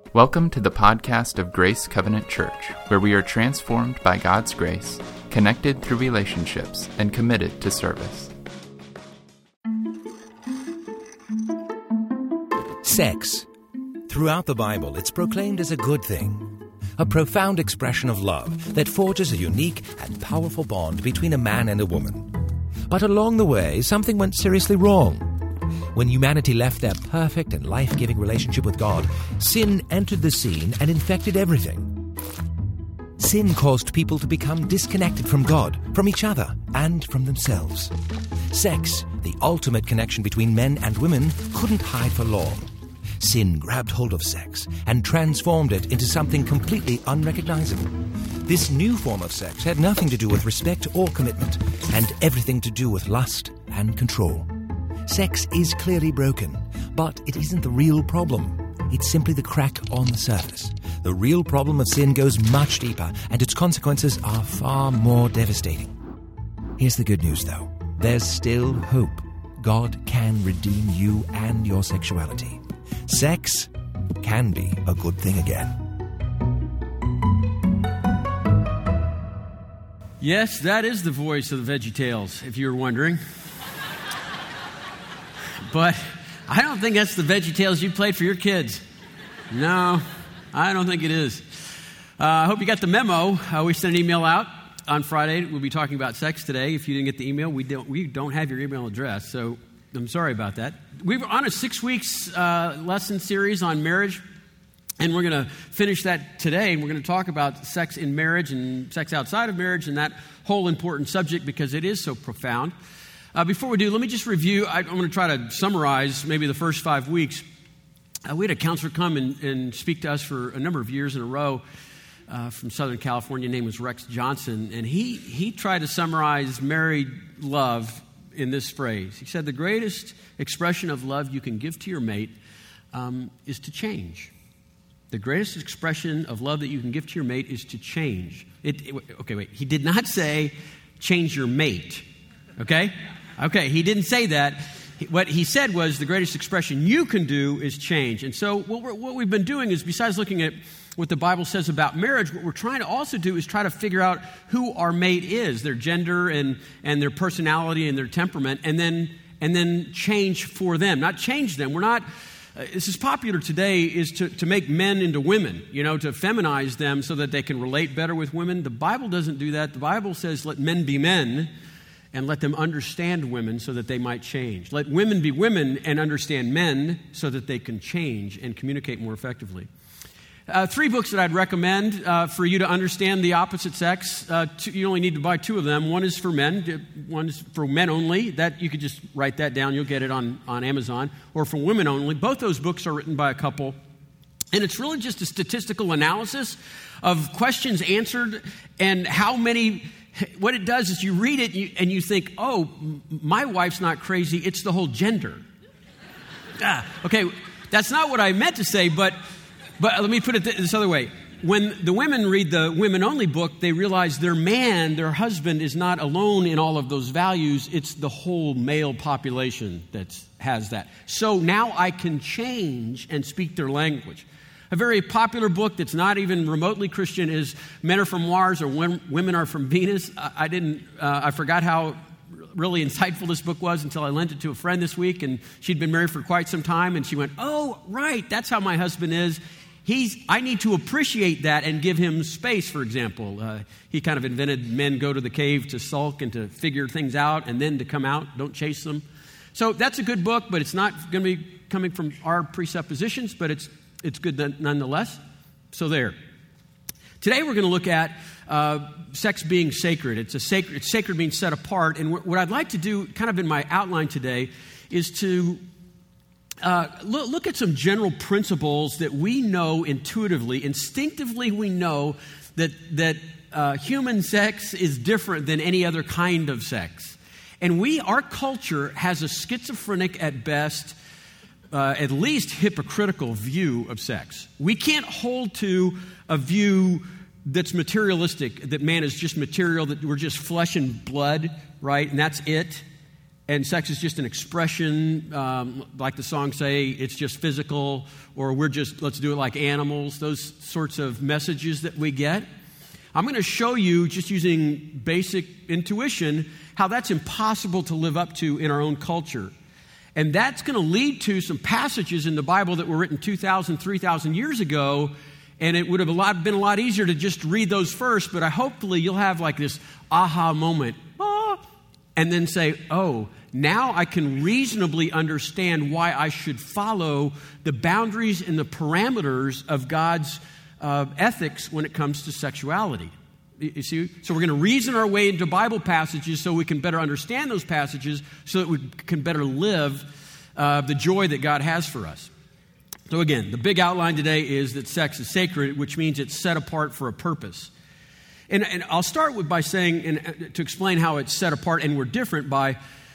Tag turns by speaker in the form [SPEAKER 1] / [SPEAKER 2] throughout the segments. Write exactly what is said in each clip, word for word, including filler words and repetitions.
[SPEAKER 1] Welcome to the podcast of Grace Covenant Church, where we are transformed by God's grace, connected through relationships, and committed to service.
[SPEAKER 2] Sex. Throughout the Bible, it's proclaimed as a good thing, a profound expression of love that forges a unique and powerful bond between a man and a woman. But along the way, something went seriously wrong. When humanity left their perfect and life-giving relationship with God, sin entered the scene and infected everything. Sin caused people to become disconnected from God, from each other, and from themselves. Sex, the ultimate connection between men and women, couldn't hide for long. Sin grabbed hold of sex and transformed it into something completely unrecognizable. This new form of sex had nothing to do with respect or commitment, and everything to do with lust and control. Sex is clearly broken, but it isn't the real problem. It's simply the crack on the surface. The real problem of sin goes much deeper, and its consequences are far more devastating. Here's the good news, though. There's still hope. God can redeem you and your sexuality. Sex can be a good thing again.
[SPEAKER 3] Yes, that is the voice of the VeggieTales, if you were wondering. But I don't think that's the VeggieTales you played for your kids. No, I don't think it is. Uh, I hope you got the memo. Uh, we sent an email out on Friday. We'll be talking about sex today. If you didn't get the email, we don't, we don't have your email address, so I'm sorry about that. We were on a six weeks uh, lesson series on marriage, and we're going to finish that today. And we're going to talk about sex in marriage and sex outside of marriage and that whole important subject because it is so profound. Uh, before we do, let me just review. I, I'm going to try to summarize maybe the first five weeks. Uh, we had a counselor come and, and speak to us for a number of years in a row uh, from Southern California. His name was Rex Johnson, and he he tried to summarize married love in this phrase. He said, the greatest expression of love you can give to your mate um, is to change. The greatest expression of love that you can give to your mate is to change. It, it, okay, wait. He did not say change your mate, okay? Okay, he didn't say that. What he said was the greatest expression you can do is change. And so what, we're, what we've been doing is, besides looking at what the Bible says about marriage, what we're trying to also do is try to figure out who our mate is, their gender and, and their personality and their temperament, and then and then change for them, not change them. We're not, uh, this is popular today, is to, to make men into women, you know, to feminize them so that they can relate better with women. The Bible doesn't do that. The Bible says let men be men and let them understand women so that they might change. Let women be women and understand men so that they can change and communicate more effectively. Uh, three books that I'd recommend uh, for you to understand the opposite sex. Uh, two, you only need to buy two of them. One is for men. One is for men only. That you could just write that down. You'll get it on, on Amazon. Or for women only. Both those books are written by a couple. And it's really just a statistical analysis of questions answered and how many... What it does is you read it and you, and you think, oh, my wife's not crazy. It's the whole gender. ah, okay, that's not what I meant to say, but but let me put it this other way. When the women read the women-only book, they realize their man, their husband, is not alone in all of those values. It's the whole male population that has that. So now I can change and speak their language. A very popular book that's not even remotely Christian is Men Are From Mars or Women Are From Venus. I didn't, uh, I forgot how really insightful this book was until I lent it to a friend this week, and she'd been married for quite some time, and she went, oh, right, that's how my husband is. He's, I need to appreciate that and give him space, for example. Uh, he kind of invented men go to the cave to sulk and to figure things out and then to come out, don't chase them. So that's a good book, but it's not going to be coming from our presuppositions, but it's It's good nonetheless. So there. Today we're going to look at uh, sex being sacred. It's a sacred. It's sacred being set apart. And what I'd like to do, kind of in my outline today, is to uh, look, look at some general principles that we know intuitively, instinctively. We know that that uh, human sex is different than any other kind of sex, and we, our culture, has a schizophrenic at best. Uh, at least hypocritical view of sex. We can't hold to a view that's materialistic, that man is just material, that we're just flesh and blood, right? And that's it. and sex is just an expression, um, like the songs say, it's just physical, or we're just, let's do it like animals, those sorts of messages that we get. I'm going to show you, just using basic intuition, how that's impossible to live up to in our own culture. And that's going to lead to some passages in the Bible that were written two thousand, three thousand years ago, and it would have a lot, been a lot easier to just read those first, but I, hopefully you'll have like this aha moment, ah, and then say, oh, now I can reasonably understand why I should follow the boundaries and the parameters of God's uh, ethics when it comes to sexuality. You see? So we're going to reason our way into Bible passages so we can better understand those passages so that we can better live uh, the joy that God has for us. So again, the big outline today is that sex is sacred, which means it's set apart for a purpose. And, and I'll start with by saying, and to explain how it's set apart and we're different, by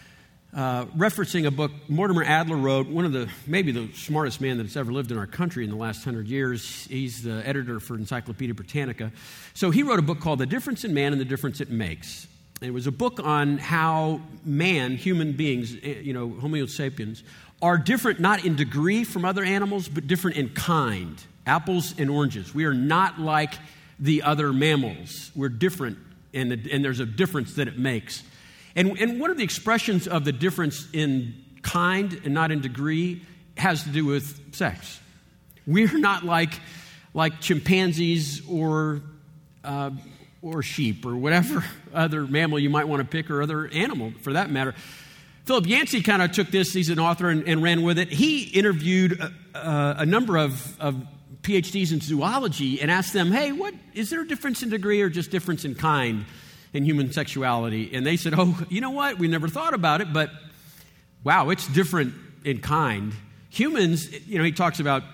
[SPEAKER 3] uh, referencing a book Mortimer Adler wrote, one of the, maybe the smartest man that's ever lived in our country in the last hundred years. He's the editor for Encyclopedia Britannica. So he wrote a book called The Difference in Man and the Difference It Makes. And it was a book on how man, human beings, you know, Homo sapiens, are different not in degree from other animals, but different in kind. Apples and oranges. We are not like the other mammals. We're different, and, and there's a difference that it makes. And, and one of the expressions of the difference in kind and not in degree has to do with sex. We're not like, like chimpanzees or, uh, or sheep or whatever other mammal you might want to pick, or other animal for that matter. Philip Yancey kind of took this, he's an author, and, and ran with it. He interviewed a, a, a number of, of P H Ds in zoology and asked them, hey, what is there a difference in degree or just difference in kind in human sexuality? And they said, oh, you know what? We never thought about it, but wow, it's different in kind. Humans, you know, he talks about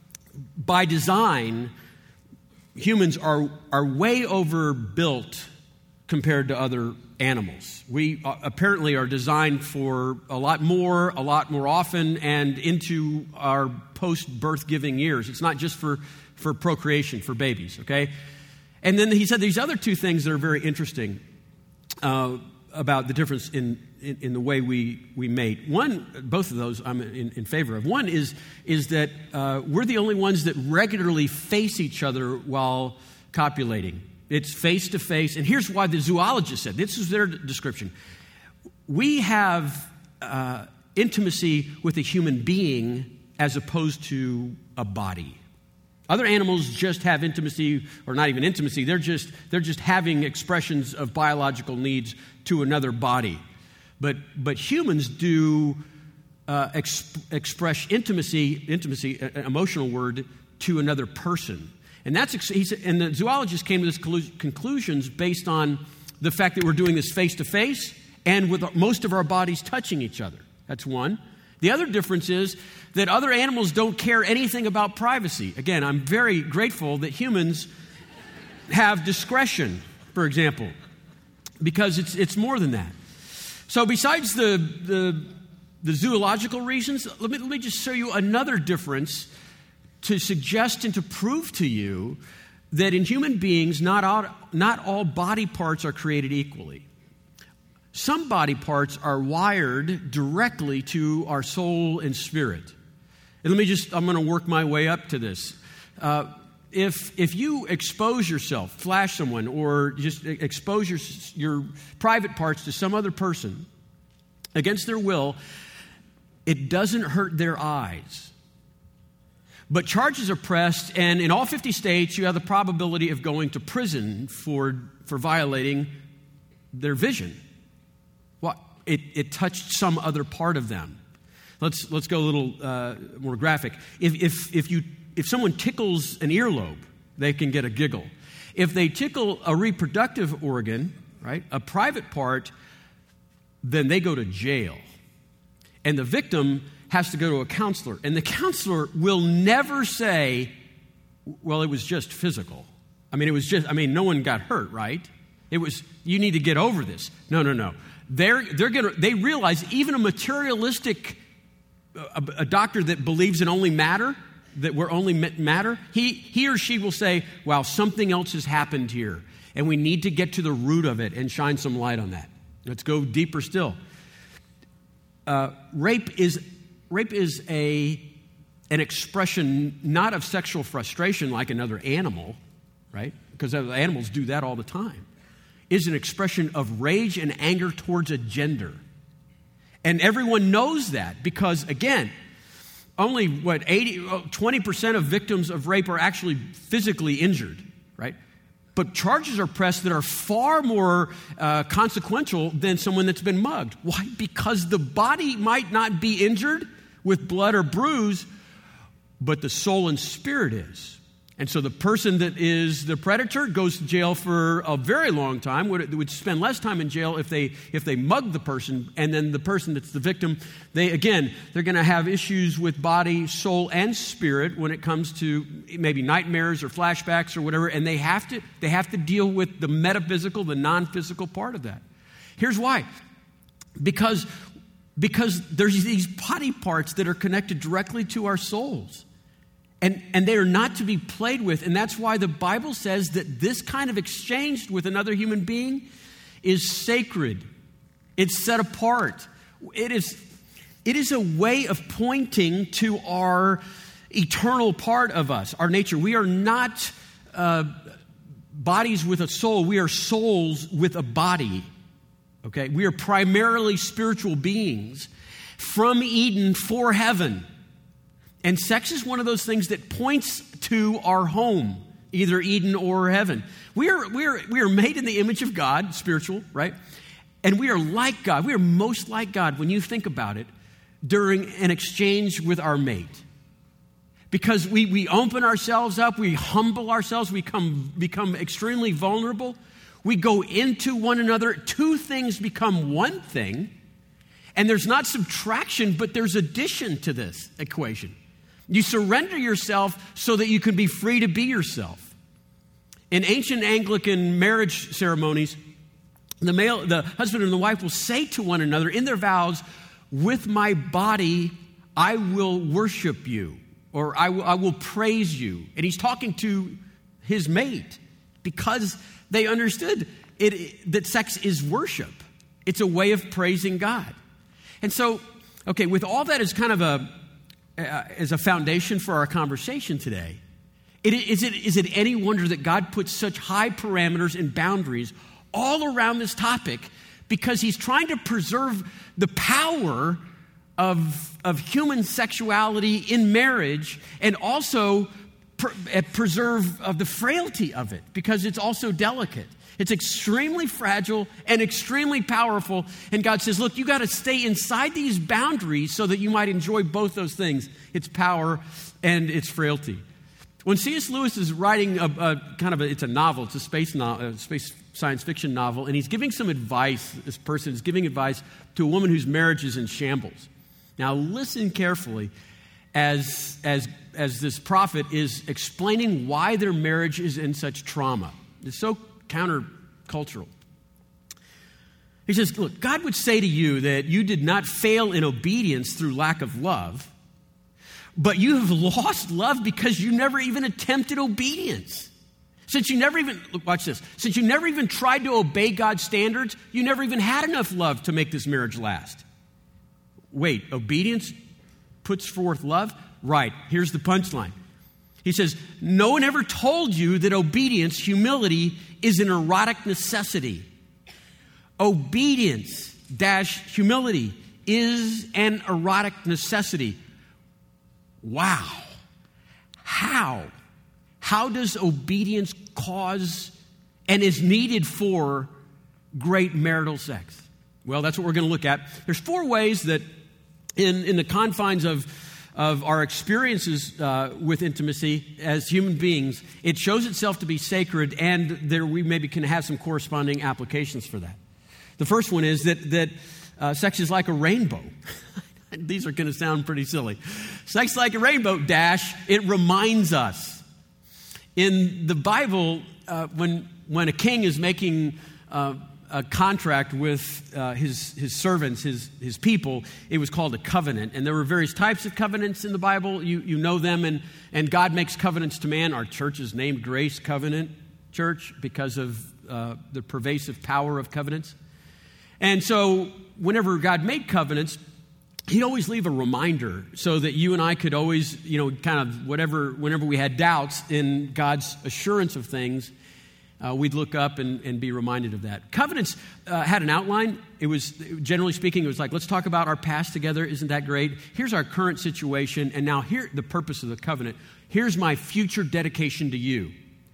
[SPEAKER 3] by design, humans are, are way overbuilt compared to other animals. We uh, apparently are designed for a lot more, a lot more often, and into our post-birth giving years. It's not just for, for procreation, for babies, okay? And then he said these other two things that are very interesting uh, about the difference in, in, in the way we, we mate. One, both of those I'm in, in favor of. One is, is that uh, we're the only ones that regularly face each other while copulating. It's face-to-face. And here's why the zoologist said, this is their description. We have uh, intimacy with a human being as opposed to a body. Other animals just have intimacy, or not even intimacy, they're just, they're just having expressions of biological needs to another body. But, but humans do uh, exp- express intimacy, intimacy, an emotional word, to another person. And that's he said, and the zoologist came to this conclusions based on the fact that we're doing this face-to-face and with most of our bodies touching each other. That's one. The other difference is that other animals don't care anything about privacy. Again, I'm very grateful that humans have discretion, for example, because it's it's more than that. So besides the the, the zoological reasons, let me, let me just show you another difference to suggest and to prove to you that in human beings, not all, not all body parts are created equally. Some body parts are wired directly to our soul and spirit. And let me just, I'm going to work my way up to this. Uh, if if you expose yourself, flash someone, or just expose your, your private parts to some other person against their will, it doesn't hurt their eyes. But charges are pressed, and in all fifty states, you have the probability of going to prison for, for violating their vision. What? It, it touched some other part of them. Let's let's go a little uh, more graphic. If if if you if someone tickles an earlobe, they can get a giggle. If they tickle a reproductive organ, right, a private part, then they go to jail, and the victim has to go to a counselor. And the counselor will never say, well, it was just physical. I mean, it was just, I mean, no one got hurt, right? It was, you need to get over this. No, no, no. They're, they're gonna, they realize even a materialistic, a, a doctor that believes in only matter, that we're only matter, he, he or she will say, wow, something else has happened here. And we need to get to the root of it and shine some light on that. Let's go deeper still. uh, rape is rape is a an expression not of sexual frustration like another animal, right? Because animals do that all the time. Is an expression of rage and anger towards a gender. And everyone knows that because, again, only, what, eighty, twenty percent of victims of rape are actually physically injured, right? But charges are pressed that are far more uh, consequential than someone that's been mugged. Why? Because the body might not be injured with blood or bruise, but the soul and spirit is. And so the person that is the predator goes to jail for a very long time, would, would spend less time in jail if they if they mugged the person, and then the person that's the victim, they again, they're going to have issues with body, soul, and spirit when it comes to maybe nightmares or flashbacks or whatever, and they have to they have to deal with the metaphysical, the non-physical part of that. Here's why. Because, because there's these body parts that are connected directly to our souls. And, and they are not to be played with. And that's why the Bible says that this kind of exchange with another human being is sacred. It's set apart. It is, it is a way of pointing to our eternal part of us, our nature. We are not uh, bodies with a soul. We are souls with a body. Okay? We are primarily spiritual beings from Eden for heaven. And sex is one of those things that points to our home, either Eden or heaven. We are, we are, we are made in the image of God, spiritual, right? And we are like God. We are most like God when you think about it during an exchange with our mate. Because we, we open ourselves up, we humble ourselves, we come, become extremely vulnerable. We go into one another. Two things become one thing. And there's not subtraction, but there's addition to this equation. You surrender yourself so that you can be free to be yourself. In ancient Anglican marriage ceremonies, the male, the husband and the wife will say to one another in their vows, "With my body, I will worship you," or I will, I will praise you. And he's talking to his mate because they understood it, that sex is worship. It's a way of praising God. And so, okay, with all that as kind of a uh, as a foundation for our conversation today, it, is it is it any wonder that God puts such high parameters and boundaries all around this topic? Because he's trying to preserve the power of, of human sexuality in marriage, and also per, uh, preserve of the frailty of it, because it's also delicate. It's extremely fragile and extremely powerful. And God says, look, you got to stay inside these boundaries so that you might enjoy both those things, its power and its frailty. When C S Lewis is writing a, a kind of a, it's a novel, it's a space, no, a space science fiction novel, and he's giving some advice, this person is giving advice to a woman whose marriage is in shambles. Now listen carefully as, as, as this prophet is explaining why their marriage is in such trauma. It's so countercultural. He says, look, God would say to you that you did not fail in obedience through lack of love, but you have lost love because you never even attempted obedience. Since you never even, look, watch this, since you never even tried to obey God's standards, you never even had enough love to make this marriage last. Wait, obedience puts forth love? Right, here's the punchline. He says, no one ever told you that obedience, humility, is an erotic necessity. Obedience dash humility is an erotic necessity. Wow. How? How does obedience cause and is needed for great marital sex? Well, that's what we're going to look at. There's four ways that in, in the confines of of our experiences uh, with intimacy as human beings, it shows itself to be sacred, and there we maybe can have some corresponding applications for that. The first one is that, that uh, sex is like a rainbow. These are going to sound pretty silly. Sex like a rainbow, dash, it reminds us. In the Bible, uh, when, when a king is making uh, a contract with uh, his his servants, his his people, it was called a covenant. And there were various types of covenants in the Bible. You you know them, and, and God makes covenants to man. Our church is named Grace Covenant Church because of uh, the pervasive power of covenants. And so whenever God made covenants, he'd always leave a reminder so that you and I could always, you know, kind of whatever, whenever we had doubts in God's assurance of things, uh, we'd look up and, and be reminded of that. Covenants uh, had an outline. It was, generally speaking, it was like, let's talk about our past together. Isn't that great? Here's our current situation. And now here, the purpose of the covenant. Here's my future dedication to you.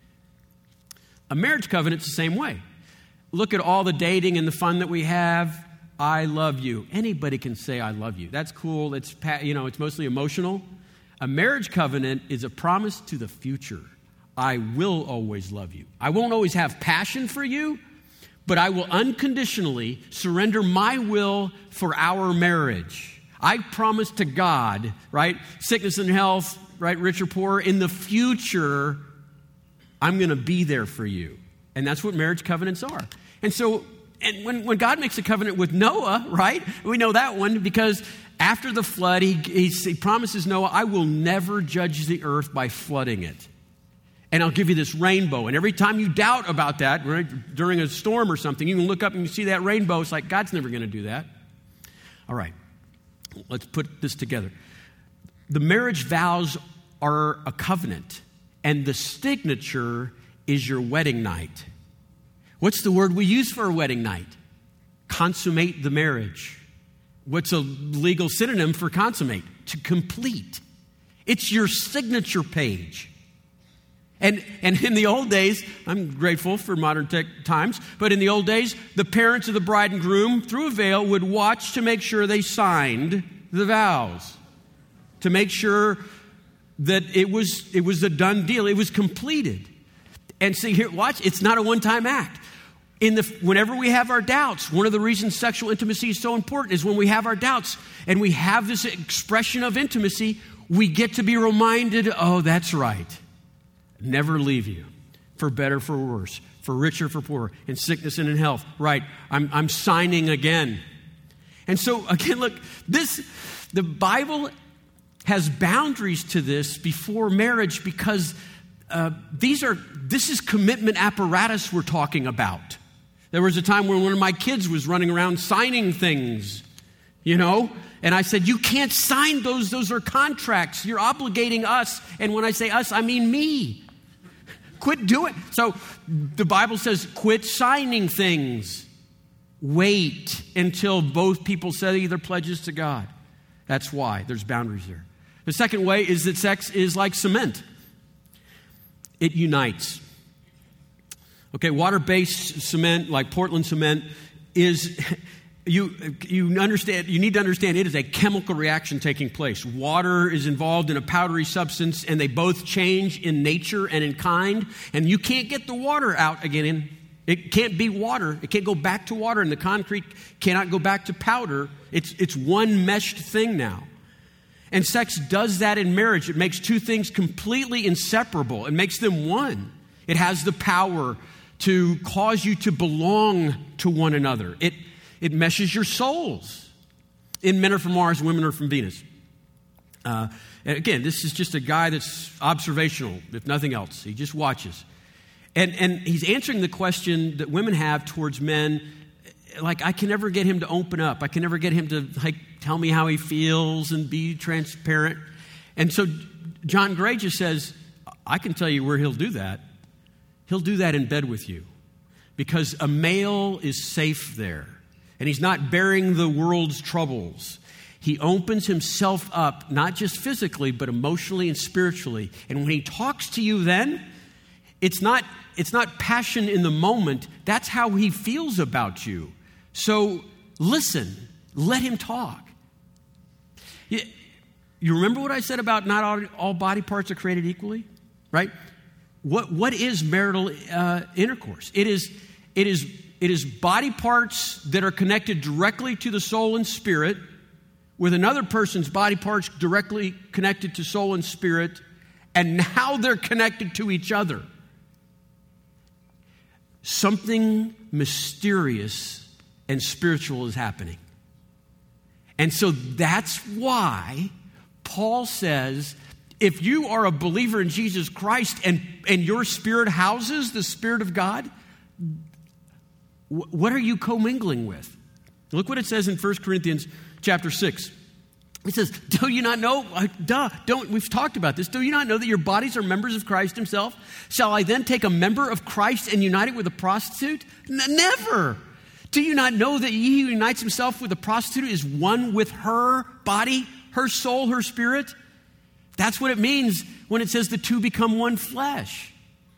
[SPEAKER 3] A marriage covenant's the same way. Look at all the dating and the fun that we have. I love you. Anybody can say I love you. That's cool. It's, you know, it's mostly emotional. A marriage covenant is a promise to the future. I will always love you. I won't always have passion for you, but I will unconditionally surrender my will for our marriage. I promise to God, right? Sickness and health, right? Rich or poor. In the future, I'm going to be there for you. And that's what marriage covenants are. And so, and when, when God makes a covenant with Noah, right? We know that one because after the flood, he, he, he promises Noah, I will never judge the earth by flooding it. And I'll give you this rainbow. And every time you doubt about that, right, during a storm or something, you can look up and you see that rainbow. It's like, God's never going to do that. All right, let's put this together. The marriage vows are a covenant, and the signature is your wedding night. What's the word we use for a wedding night? Consummate the marriage. What's a legal synonym for consummate? To complete. It's your signature page. And and in the old days, I'm grateful for modern tech times, but in the old days, the parents of the bride and groom, through a veil, would watch to make sure they signed the vows, to make sure that it was it was a done deal, it was completed. And see here, watch, it's not a one-time act. In the whenever we have our doubts, one of the reasons sexual intimacy is so important is when we have our doubts and we have this expression of intimacy, we get to be reminded, oh, that's right. Never leave you, for better, for worse, for richer, for poorer, in sickness and in health. Right, I'm, I'm signing again. And so, again, look, this, the Bible has boundaries to this before marriage because uh, these are, this is commitment apparatus we're talking about. There was a time when one of my kids was running around signing things, you know, and I said, you can't sign those. Those are contracts. You're obligating us. And when I say us, I mean me. Quit doing. So the Bible says, quit signing things. Wait until both people say their pledges to God. That's why there's boundaries there. The second way is that sex is like cement. It unites. Okay, water-based cement, like Portland cement, is... You you understand. You need to understand it is a chemical reaction taking place. Water is involved in a powdery substance, and they both change in nature and in kind. And you can't get the water out again. It can't be water. It can't go back to water, and the concrete cannot go back to powder. It's it's one meshed thing now. And sex does that in marriage. It makes two things completely inseparable. It makes them one. It has the power to cause you to belong to one another. It It meshes your souls. In Men Are From Mars, Women Are From Venus. Uh, and again, this is just a guy that's observational, if nothing else. He just watches. And, and he's answering the question that women have towards men, like, I can never get him to open up. I can never get him to like tell me how he feels and be transparent. And so John Gray just says, I can tell you where he'll do that. He'll do that in bed with you. Because a male is safe there. And he's not bearing the world's troubles. He opens himself up, not just physically, but emotionally and spiritually. And when he talks to you then, it's not, it's not passion in the moment. That's how he feels about you. So listen, let him talk. You, you remember what I said about not all, all body parts are created equally? Right? What, what is marital uh, intercourse? It is, it is It is body parts that are connected directly to the soul and spirit with another person's body parts directly connected to soul and spirit, and now they're connected to each other. Something mysterious and spiritual is happening. And so that's why Paul says, if you are a believer in Jesus Christ and, and your spirit houses the Spirit of God, what are you commingling with? Look what it says in First Corinthians chapter six. He says, do you not know, uh, duh, don't, we've talked about this. Do you not know that your bodies are members of Christ himself? Shall I then take a member of Christ and unite it with a prostitute? N- never. Do you not know that he who unites himself with a prostitute is one with her body, her soul, her spirit? That's what it means when it says the two become one flesh.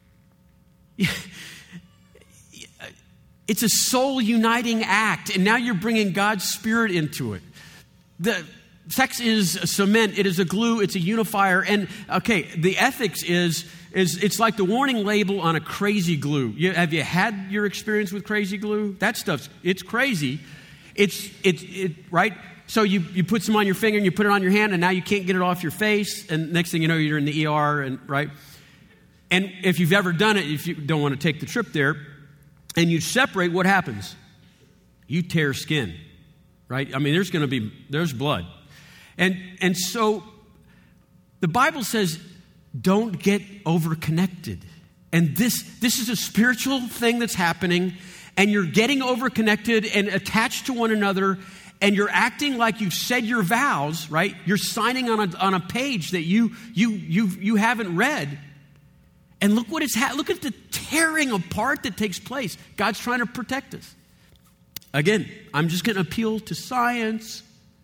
[SPEAKER 3] It's a soul uniting act, and now you're bringing God's Spirit into it. The sex is a cement, it is a glue, it's a unifier, and okay, the ethics is, is it's like the warning label on a crazy glue. You, have you had your experience with crazy glue? That stuff's, it's crazy. It's, it's, it, right? So you, you put some on your finger and you put it on your hand, and now you can't get it off your face, and next thing you know, you're in the E R, and right? And if you've ever done it, if you don't want to take the trip there, and you separate, what happens? You tear skin, right? I mean, there's going to be, there's blood. And, and so the Bible says, don't get overconnected. And this, this is a spiritual thing that's happening, and you're getting overconnected and attached to one another, and you're acting like you've said your vows, right? You're signing on a, on a page that you, you, you, you haven't read. And look what it's ha- look at the tearing apart that takes place. God's trying to protect us. Again, I'm just going to appeal to science.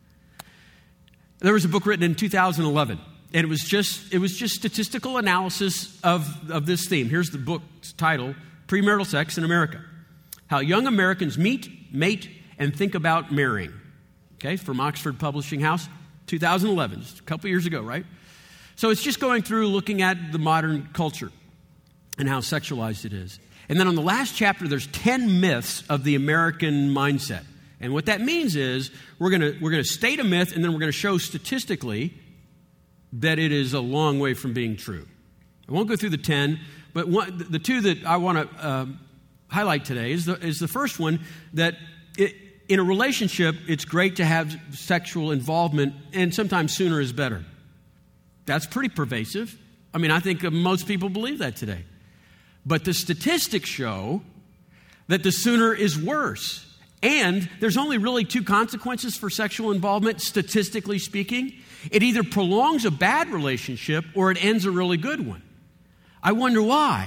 [SPEAKER 3] There was a book written in two thousand eleven, and it was just it was just statistical analysis of, of this theme. Here's the book's title: Premarital Sex in America: How Young Americans Meet, Mate, and Think About Marrying. Okay, from Oxford Publishing House, two thousand eleven, just a couple years ago, right? So it's just going through looking at the modern culture and how sexualized it is. And then on the last chapter, there's ten myths of the American mindset. And what that means is we're going to we're going to state a myth, and then we're going to show statistically that it is a long way from being true. I won't go through the ten, but one, the two that I want to um, highlight today is the, is the first one, that it, in a relationship, it's great to have sexual involvement, and sometimes sooner is better. That's pretty pervasive. I mean, I think most people believe that today. But the statistics show that the sooner is worse. And there's only really two consequences for sexual involvement, statistically speaking. It either prolongs a bad relationship or it ends a really good one. I wonder why.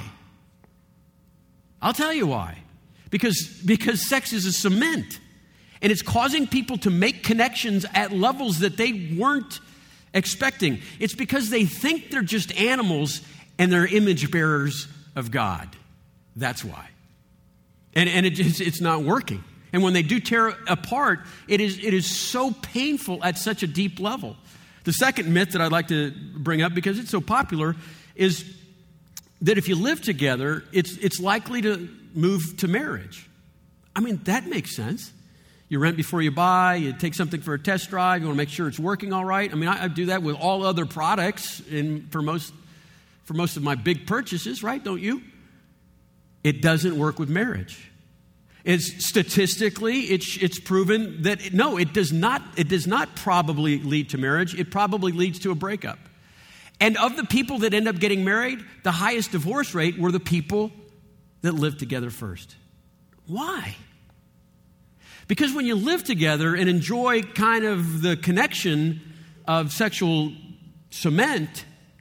[SPEAKER 3] I'll tell you why. Because, because sex is a cement. And it's causing people to make connections at levels that they weren't expecting. It's because they think they're just animals and they're image bearers of God. That's why. And, and it, it's, it's not working. And when they do tear apart, it is, it is so painful at such a deep level. The second myth that I'd like to bring up, because it's so popular, is that if you live together, it's, it's likely to move to marriage. I mean, that makes sense. You rent before you buy, you take something for a test drive, you want to make sure it's working all right. I mean, I, I do that with all other products in, for most for most of my big purchases, right? Don't you? It doesn't work with marriage. It's statistically, it's, it's proven that, it, no, it does not, it does not probably lead to marriage. It probably leads to a breakup. And of the people that end up getting married, the highest divorce rate were the people that lived together first. Why? Because when you live together and enjoy kind of the connection of sexual cement,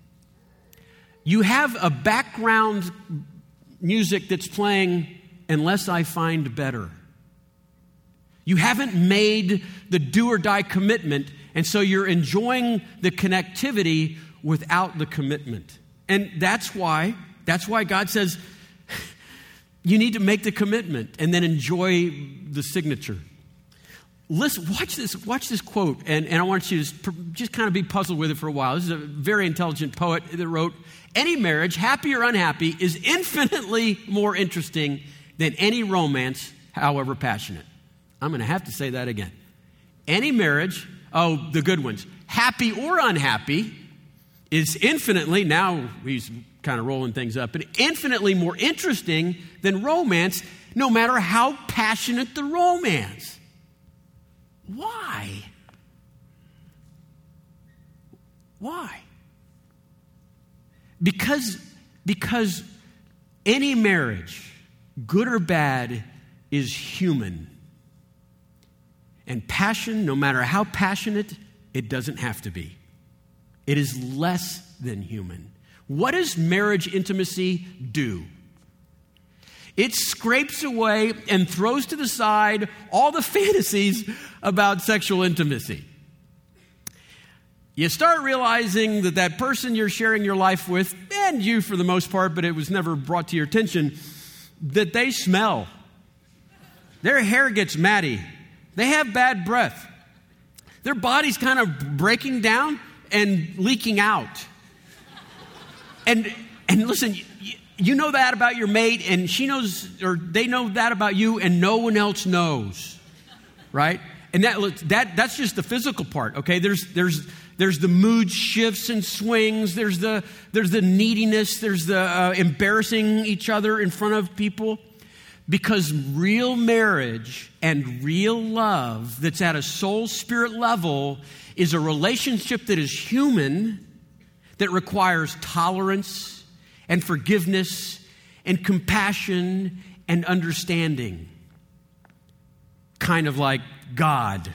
[SPEAKER 3] you have a background music that's playing unless I find better. You haven't made the do or die commitment, and so you're enjoying the connectivity without the commitment. And that's why, that's why God says, you need to make the commitment and then enjoy the signature. Listen, watch this, watch this quote, and, and I want you to just kind of be puzzled with it for a while. This is a very intelligent poet that wrote, "Any marriage, happy or unhappy, is infinitely more interesting than any romance, however passionate." I'm going to have to say that again. Any marriage, oh, the good ones, happy or unhappy, is infinitely, now he's kind of rolling things up, but infinitely more interesting than romance, no matter how passionate the romance. Why? Why? Because, because any marriage, good or bad, is human. And passion, no matter how passionate, it doesn't have to be. It is less than human. What does marriage intimacy do? It scrapes away and throws to the side all the fantasies about sexual intimacy. You start realizing that that person you're sharing your life with, and you for the most part, but it was never brought to your attention, that they smell. Their hair gets matty. They have bad breath. Their body's kind of breaking down and leaking out. And and listen, you, you know that about your mate, and she knows, or they know that about you, and no one else knows, right? And that that that's just the physical part. Okay, there's there's there's the mood shifts and swings. There's the there's the neediness. There's the uh, embarrassing each other in front of people. Because real marriage and real love that's at a soul spirit level is a relationship that is human, that requires tolerance and forgiveness and compassion and understanding. Kind of like God.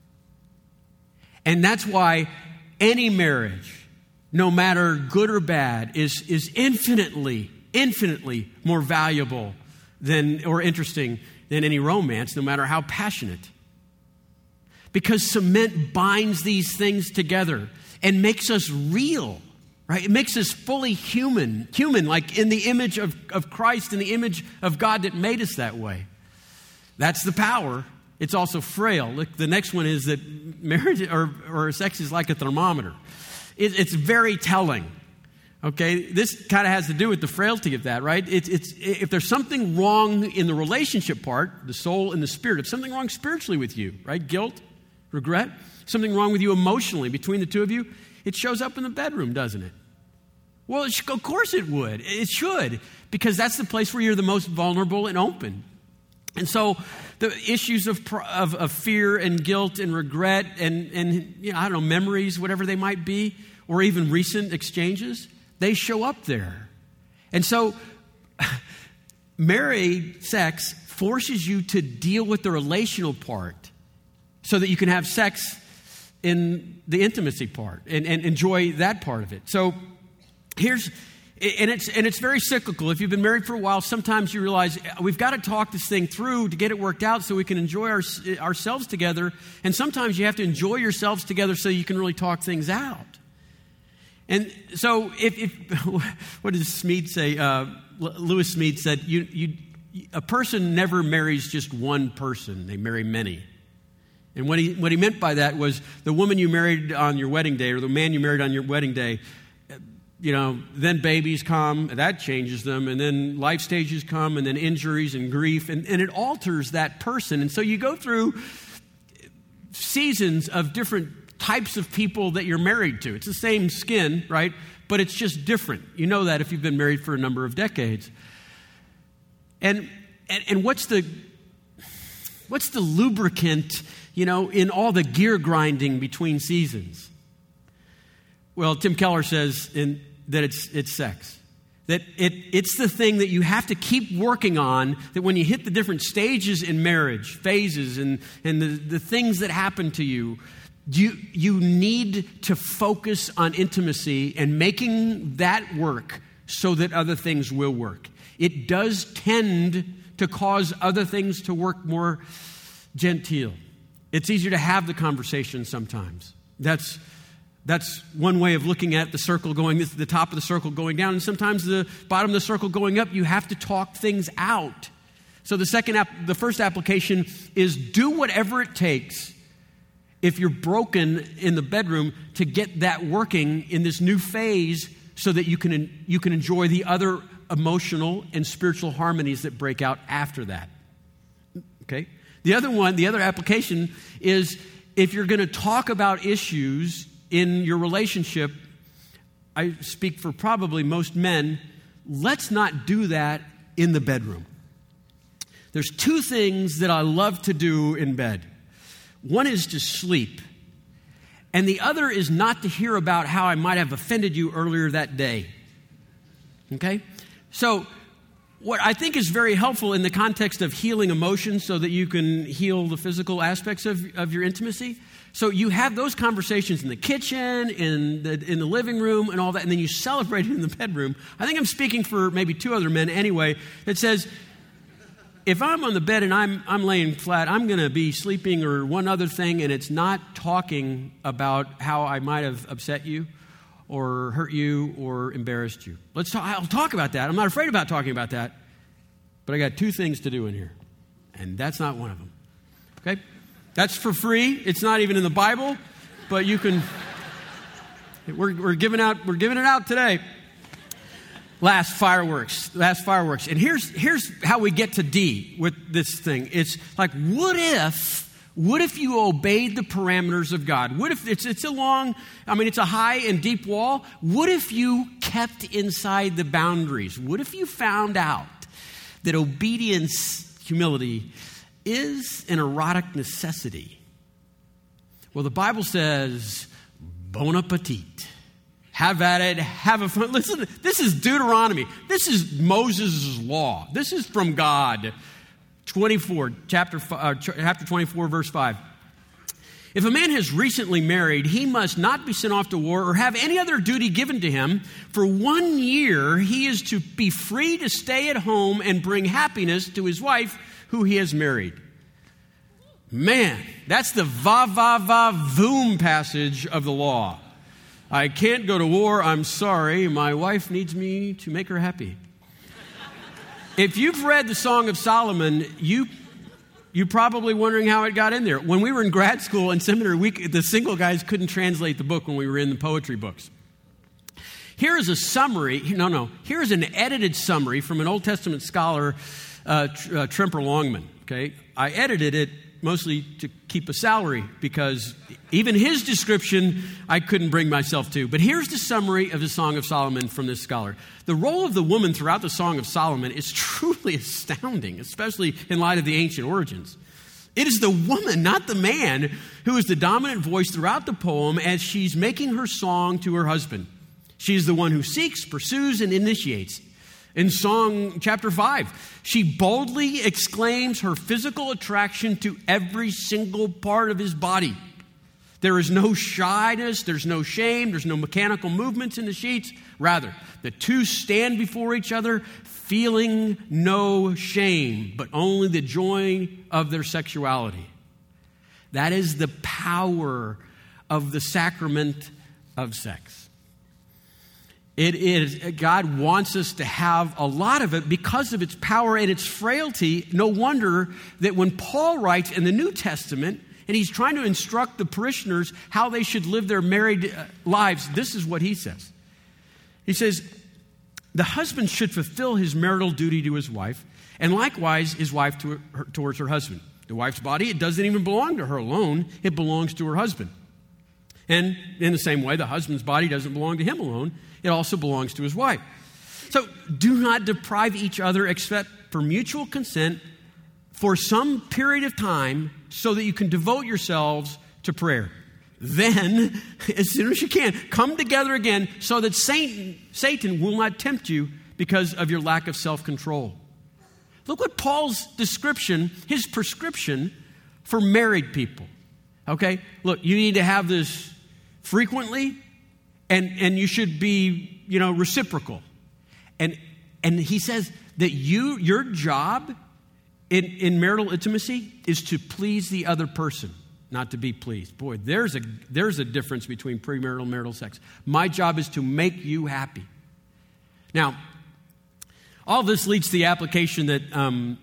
[SPEAKER 3] And that's why any marriage, no matter good or bad, is, is infinitely, infinitely more valuable than or interesting than any romance, no matter how passionate. Because cement binds these things together and makes us real, right? It makes us fully human, human, like in the image of, of Christ, in the image of God that made us that way. That's the power. It's also frail. Look, the next one is that marriage or, or sex is like a thermometer. It, it's very telling. Okay, this kind of has to do with the frailty of that, right? It's, it's, if there's something wrong in the relationship part, the soul and the spirit, if something wrong spiritually with you, right? Guilt, regret, something wrong with you emotionally between the two of you, it shows up in the bedroom, doesn't it? Well, it should, of course it would. It should, because that's the place where you're the most vulnerable and open. And so the issues of, of, of fear and guilt and regret and, and you know, I don't know, memories, whatever they might be, or even recent exchanges, they show up there. And so married sex forces you to deal with the relational part so that you can have sex in the intimacy part and, and enjoy that part of it. So here's, and it's and it's very cyclical. If you've been married for a while, sometimes you realize we've got to talk this thing through to get it worked out so we can enjoy our, ourselves together. And sometimes you have to enjoy yourselves together so you can really talk things out. And so, if, if what does Smead say? Uh, Lewis Smead said, you, you, a person never marries just one person. They marry many. And what he, what he meant by that was the woman you married on your wedding day or the man you married on your wedding day, you know, then babies come, that changes them, and then life stages come, and then injuries and grief, and, and it alters that person. And so you go through seasons of different types of people that you're married to. It's the same skin, right? But it's just different. You know that if you've been married for a number of decades. And and, and what's the what's the lubricant, you know, in all the gear grinding between seasons? Well, Tim Keller says in, that it's it's sex. That it it's the thing that you have to keep working on, that when you hit the different stages in marriage, phases, and, and the, the things that happen to you, You, you need to focus on intimacy and making that work so that other things will work. It does tend to cause other things to work more genteel. It's easier to have the conversation sometimes. That's, that's one way of looking at the circle going, the top of the circle going down, and sometimes the bottom of the circle going up. You have to talk things out. So the second, ap- the first application is do whatever it takes if you're broken in the bedroom to get that working in this new phase so that you can you can enjoy the other emotional and spiritual harmonies that break out after that. Okay? The other one, the other application is if you're going to talk about issues in your relationship, I speak for probably most men, let's not do that in the bedroom. There's two things that I love to do in bed. One is to sleep, and the other is not to hear about how I might have offended you earlier that day. Okay? So what I think is very helpful in the context of healing emotions so that you can heal the physical aspects of, of your intimacy. So you have those conversations in the kitchen, in the, in the living room, and all that, and then you celebrate it in the bedroom. I think I'm speaking for maybe two other men anyway, that says, if I'm on the bed and I'm, I'm laying flat, I'm going to be sleeping or one other thing, and it's not talking about how I might have upset you or hurt you or embarrassed you. Let's talk, I'll talk about that. I'm not afraid about talking about that, but I got two things to do in here, and that's not one of them. Okay? That's for free. It's not even in the Bible, but you can. We're, we're giving out. We're giving it out today. Last fireworks. Last fireworks. And here's here's how we get to D with this thing. It's like, what if? What if you obeyed the parameters of God? What if it's it's a long? I mean, it's a high and deep wall. What if you kept inside the boundaries? What if you found out that obedience, humility, is an erotic necessity? Well, the Bible says, bon appetit. Have at it, have a fun. Listen, this is Deuteronomy. This is Moses' law. This is from God. twenty-four, chapter, uh, chapter twenty-four, verse five. If a man has recently married, he must not be sent off to war or have any other duty given to him. For one year, he is to be free to stay at home and bring happiness to his wife who he has married. Man, that's the va va va voom passage of the law. I can't go to war. I'm sorry. My wife needs me to make her happy. If you've read the Song of Solomon, you, you're probably wondering how it got in there. When we were in grad school and seminary, we, the single guys couldn't translate the book when we were in the poetry books. Here is a summary. No, no. Here is an edited summary from an Old Testament scholar, uh, uh, Tremper Longman. Okay, I edited it mostly to keep a salary because even his description I couldn't bring myself to. But here's the summary of the Song of Solomon from this scholar. The role of the woman throughout the Song of Solomon is truly astounding, especially in light of the ancient origins. It is the woman, not the man, who is the dominant voice throughout the poem as she's making her song to her husband. She is the one who seeks, pursues, and initiates. In Song chapter five, she boldly exclaims her physical attraction to every single part of his body. There is no shyness, there's no shame, there's no mechanical movements in the sheets. Rather, the two stand before each other feeling no shame, but only the joy of their sexuality. That is the power of the sacrament of sex. It is, God wants us to have a lot of it because of its power and its frailty. No wonder that when Paul writes in the New Testament, and he's trying to instruct the parishioners how they should live their married lives, this is what he says. He says, the husband should fulfill his marital duty to his wife, and likewise his wife to her, towards her husband. The wife's body, it doesn't even belong to her alone. It belongs to her husband. And in the same way, the husband's body doesn't belong to him alone. It also belongs to his wife. So do not deprive each other except for mutual consent for some period of time so that you can devote yourselves to prayer. Then, as soon as you can, come together again so that Satan, Satan will not tempt you because of your lack of self-control. Look what Paul's description, his prescription for married people. Okay? Look, you need to have this frequently, and, and you should be, you know, reciprocal. And and he says that you your job in, in marital intimacy is to please the other person, not to be pleased. Boy, there's a there's a difference between premarital and marital sex. My job is to make you happy. Now, all this leads to the application that um,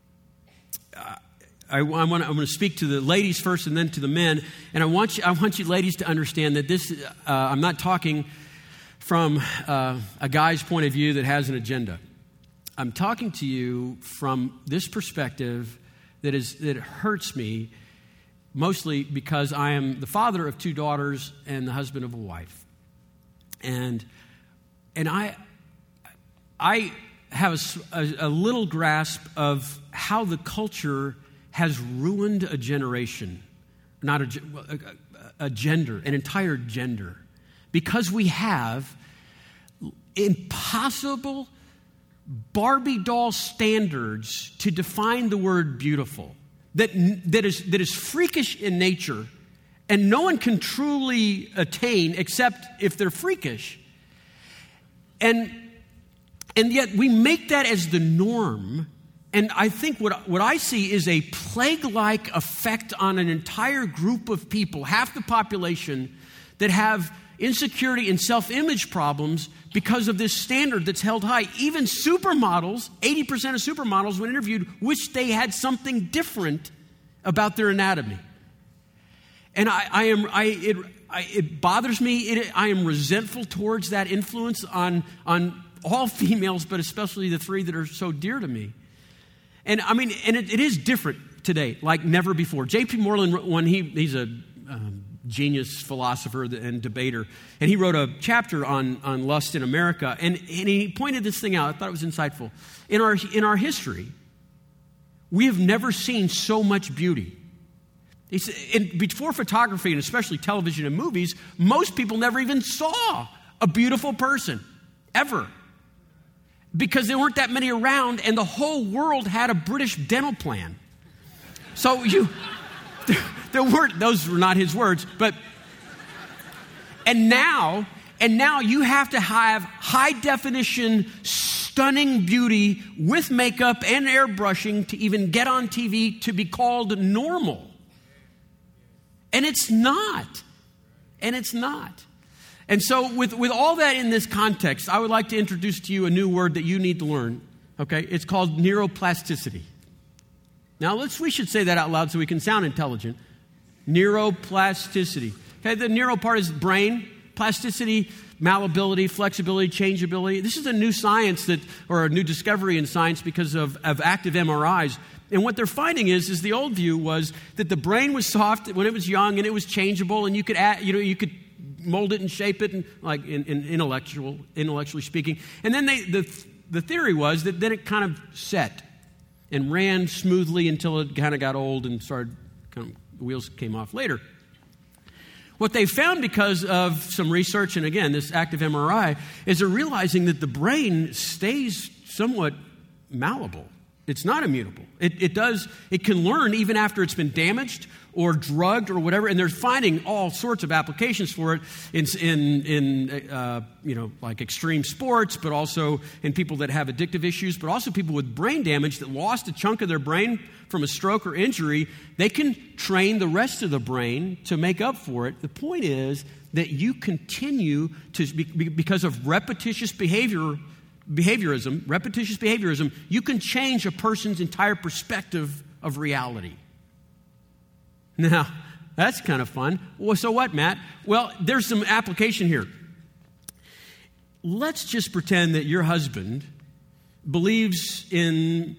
[SPEAKER 3] I, I want. I'm going to speak to the ladies first, and then to the men. And I want you, I want you ladies to understand that this. Uh, I'm not talking from uh, a guy's point of view that has an agenda. I'm talking to you from this perspective that is that hurts me, mostly because I am the father of two daughters and the husband of a wife, and and I I have a, a, a little grasp of how the culture has ruined a generation, not a, a, a gender, an entire gender, because we have impossible Barbie doll standards to define the word beautiful that, that, is, that is freakish in nature and no one can truly attain except if they're freakish. And, and yet we make that as the norm. And I think what, what I see is a plague-like effect on an entire group of people, half the population, that have insecurity and self-image problems because of this standard that's held high. Even supermodels, eighty percent of supermodels when interviewed, wish they had something different about their anatomy. And I, I am, I, it, I, it bothers me. It, I am resentful towards that influence on, on all females, but especially the three that are so dear to me. And I mean, and it, it is different today, like never before. J P Moreland, when he, he's a um, genius philosopher and debater, and he wrote a chapter on, on lust in America, and, and he pointed this thing out. I thought it was insightful. In our, in our history, we have never seen so much beauty. He said, and before photography, and especially television and movies, most people never even saw a beautiful person, ever. Because there weren't that many around, and the whole world had a British dental plan. So you, there, there weren't, those were not his words, but, and now, and now you have to have high definition, stunning beauty with makeup and airbrushing to even get on T V to be called normal. And it's not. And it's not. And so with, with all that in this context, I would like to introduce to you a new word that you need to learn. Okay? It's called neuroplasticity. Now, let's we should say that out loud so we can sound intelligent. Neuroplasticity. Okay, the neuro part is brain. Plasticity, malleability, flexibility, changeability. This is a new science that, or a new discovery in science because of, of active M R Is. And what they're finding is, is the old view was that the brain was soft when it was young and it was changeable and you could add, you know, you could mold it and shape it, and like in, in intellectual, intellectually speaking. And then they, the the theory was that then it kind of set and ran smoothly until it kind of got old and started, kind of, the wheels came off later. What they found because of some research, and again, this active M R I, is they're realizing that the brain stays somewhat malleable. It's not immutable. It, it does, it can learn even after it's been damaged or drugged or whatever, and they're finding all sorts of applications for it in, in, in uh, you know, like extreme sports, but also in people that have addictive issues, but also people with brain damage that lost a chunk of their brain from a stroke or injury. They can train the rest of the brain to make up for it. The point is that you continue to, because of repetitious behavior, behaviorism, repetitious behaviorism, you can change a person's entire perspective of reality. Now, that's kind of fun. Well, so what, Matt? Well, there's some application here. Let's just pretend that your husband believes in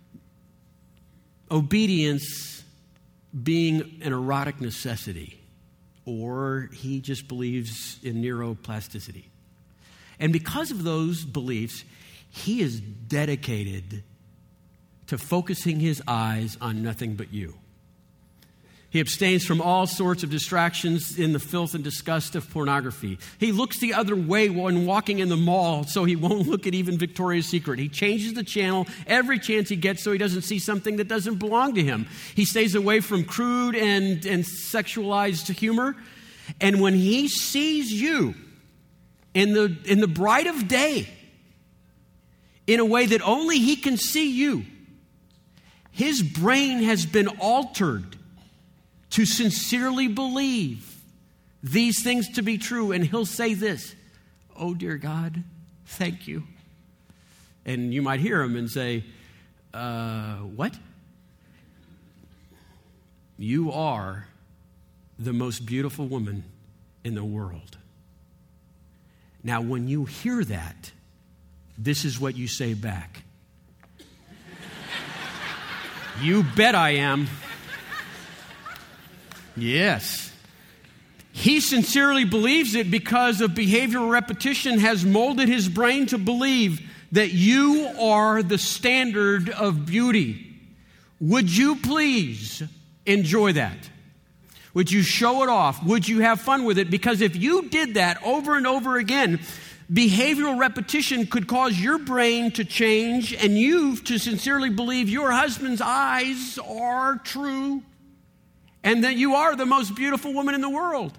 [SPEAKER 3] obedience being an erotic necessity, or he just believes in neuroplasticity. And because of those beliefs, he is dedicated to focusing his eyes on nothing but you. He abstains from all sorts of distractions in the filth and disgust of pornography. He looks the other way when walking in the mall so he won't look at even Victoria's Secret. He changes the channel every chance he gets so he doesn't see something that doesn't belong to him. He stays away from crude and, and sexualized humor. And when he sees you in the, in the bright of day, in a way that only he can see you, his brain has been altered to sincerely believe these things to be true. And he'll say this, "Oh, dear God, thank you." And you might hear him and say, uh, what? You are the most beautiful woman in the world. Now, when you hear that, this is what you say back. You bet I am. Yes. He sincerely believes it because of behavioral repetition has molded his brain to believe that you are the standard of beauty. Would you please enjoy that? Would you show it off? Would you have fun with it? Because if you did that over and over again, behavioral repetition could cause your brain to change and you to sincerely believe your husband's eyes are true and that you are the most beautiful woman in the world.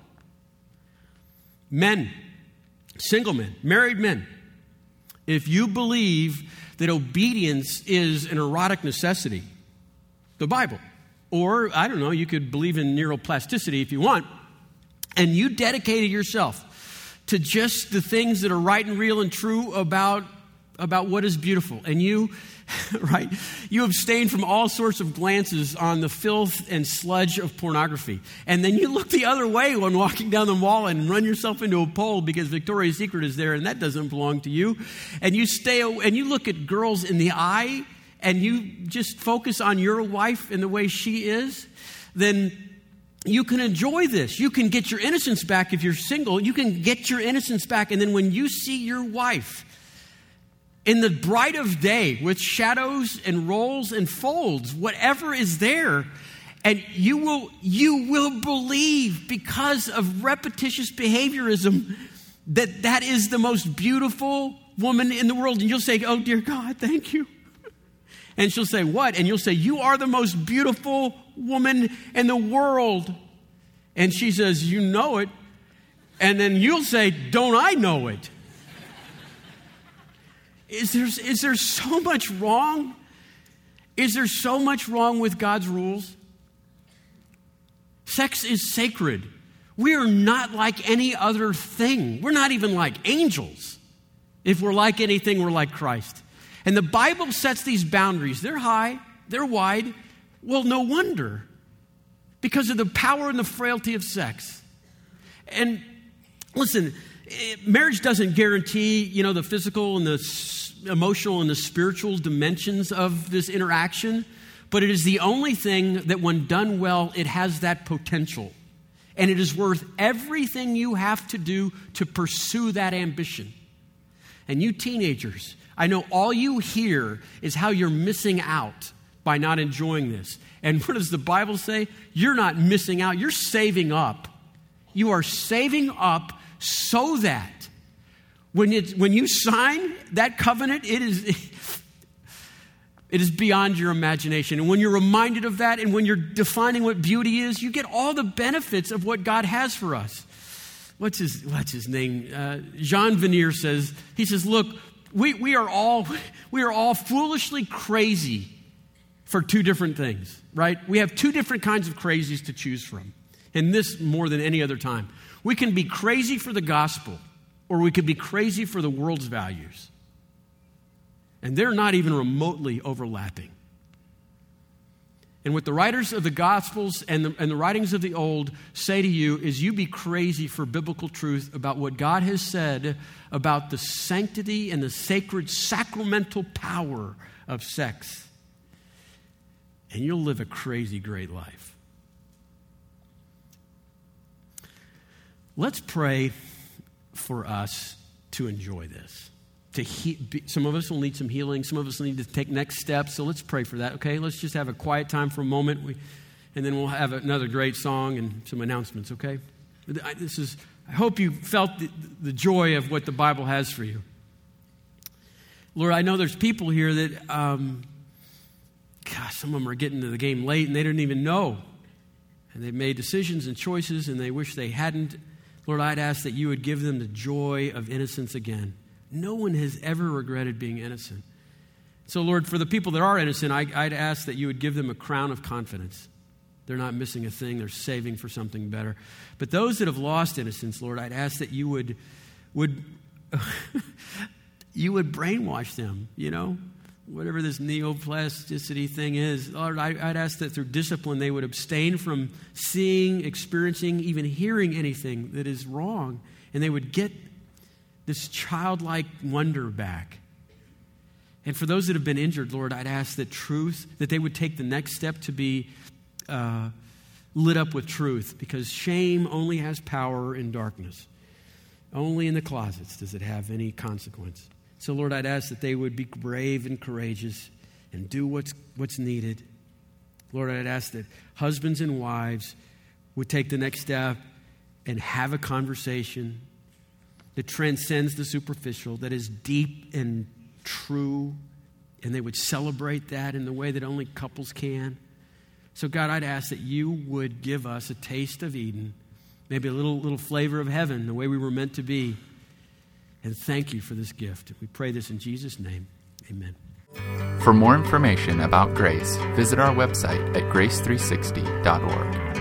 [SPEAKER 3] Men, single men, married men, if you believe that obedience is an erotic necessity, the Bible, or I don't know, you could believe in neuroplasticity if you want, and you dedicated yourself to just the things that are right and real and true about, about what is beautiful. And you, right, you abstain from all sorts of glances on the filth and sludge of pornography. And then you look the other way when walking down the mall and run yourself into a pole because Victoria's Secret is there and that doesn't belong to you. And you stay and you look at girls in the eye and you just focus on your wife and the way she is, then you can enjoy this. You can get your innocence back if you're single. You can get your innocence back. And then when you see your wife in the bright of day with shadows and rolls and folds, whatever is there, and you will, you will believe because of repetitious behaviorism that that is the most beautiful woman in the world. And you'll say, oh, dear God, thank you. And she'll say, what? And you'll say, you are the most beautiful woman in the world. And she says, you know it. And then you'll say, don't I know it? Is there, is there so much wrong? Is there so much wrong with God's rules? Sex is sacred. We are not like any other thing. We're not even like angels. If we're like anything, we're like Christ. And the Bible sets these boundaries. They're high, they're wide. Well, no wonder, because of the power and the frailty of sex. And listen, marriage doesn't guarantee, you know, the physical and the emotional and the spiritual dimensions of this interaction, but it is the only thing that when done well, it has that potential. And it is worth everything you have to do to pursue that ambition. And you teenagers, I know all you hear is how you're missing out by not enjoying this. And what does the Bible say? You're not missing out. You're saving up. You are saving up so that when it, when you sign that covenant, it is, it is beyond your imagination. And when you're reminded of that and when you're defining what beauty is, you get all the benefits of what God has for us. What's his, what's his name? Uh, Jean Vanier says, he says, look, we, we are all we are all foolishly crazy for two different things, right? We have two different kinds of crazies to choose from. And this more than any other time. We can be crazy for the gospel, or we could be crazy for the world's values. And they're not even remotely overlapping. And what the writers of the Gospels and the, and the writings of the Old say to you is you be crazy for biblical truth about what God has said about the sanctity and the sacred sacramental power of sex. And you'll live a crazy great life. Let's pray for us to enjoy this. To he, be, some of us will need some healing. Some of us need to take next steps. So let's pray for that, okay? Let's just have a quiet time for a moment. We, and then we'll have another great song and some announcements, okay? This is. I hope you felt the, the joy of what the Bible has for you. Lord, I know there's people here that, um, gosh, some of them are getting to the game late and they didn't even know. And they've made decisions and choices and they wish they hadn't. Lord, I'd ask that you would give them the joy of innocence again. No one has ever regretted being innocent. So, Lord, for the people that are innocent, I, I'd ask that you would give them a crown of confidence. They're not missing a thing. They're saving for something better. But those that have lost innocence, Lord, I'd ask that you would, would you would brainwash them, you know, whatever this neoplasticity thing is. Lord, I, I'd ask that through discipline they would abstain from seeing, experiencing, even hearing anything that is wrong. And they would get this childlike wonder back. And for those that have been injured, Lord, I'd ask that truth, that they would take the next step to be uh, lit up with truth, because shame only has power in darkness. Only in the closets does it have any consequence. So, Lord, I'd ask that they would be brave and courageous and do what's what's needed. Lord, I'd ask that husbands and wives would take the next step and have a conversation that transcends the superficial, that is deep and true, and they would celebrate that in the way that only couples can. So God, I'd ask that you would give us a taste of Eden, maybe a little, little flavor of heaven, the way we were meant to be. And thank you for this gift. We pray this in Jesus' name. Amen.
[SPEAKER 1] For more information about Grace, visit our website at grace three sixty dot org.